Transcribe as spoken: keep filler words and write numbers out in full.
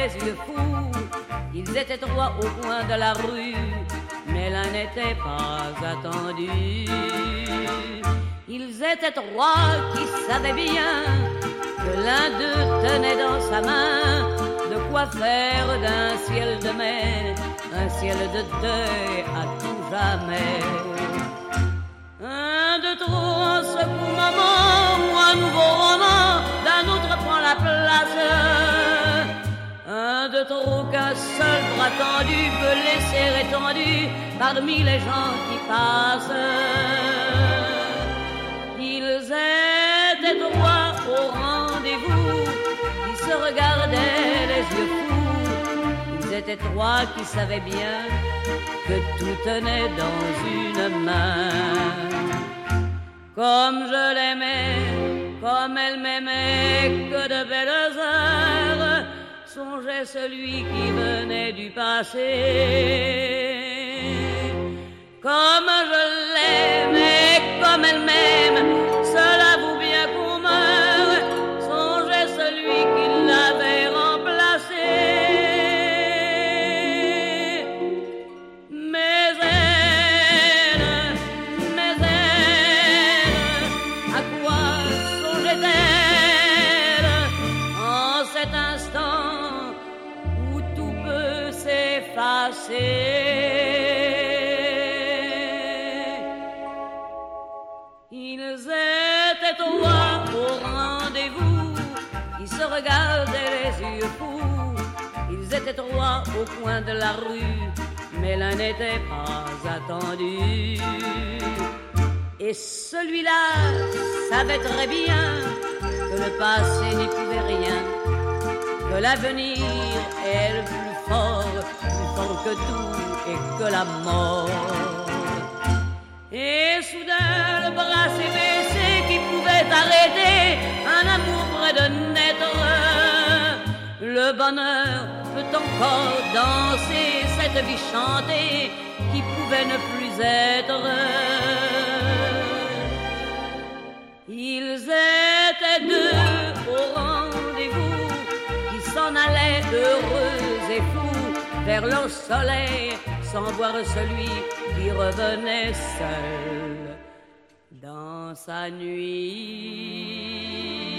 les yeux fous. Ils étaient trois au coin de la rue, mais l'un n'était pas attendu. Ils étaient trois qui savaient bien que l'un d'eux tenait dans sa main de quoi faire d'un ciel de mai un ciel de deuil à tout jamais. Un de trop en ce beau moment, ou un nouveau roman d'un autre prend la place. Un de trop qu'un seul bras tendu peut laisser étendu parmi les gens qui passent. Ils étaient trois au rendez-vous, ils se regardaient les yeux fous. Ils étaient trois qui savaient bien que tout tenait dans une main. Comme je l'aimais, comme elle m'aimait, que de belles heures, songeait celui qui venait du passé. Comme je l'aimais, comme elle m'aime, cela vaut bien qu'on meure, songeait celui qui l'avait remplacé. Mais elle, mais elle, à quoi songeait-elle en cet instant où tout peut s'effacer? Ils étaient trois au rendez-vous, ils se regardaient les yeux fous. Ils étaient trois au coin de la rue, mais l'un n'était pas attendu. Et celui-là savait très bien que le passé n'y pouvait rien, que l'avenir est le plus fort, plus fort que tout et que la mort. Et soudain le bras s'est baissé qui pouvait arrêter un amour près de naître. Le bonheur peut encore danser cette vie chantée qui pouvait ne plus être. Ils étaient deux au rendez-vous qui s'en allaient heureux et fous vers leur soleil sans voir celui qui revenait seul dans sa nuit.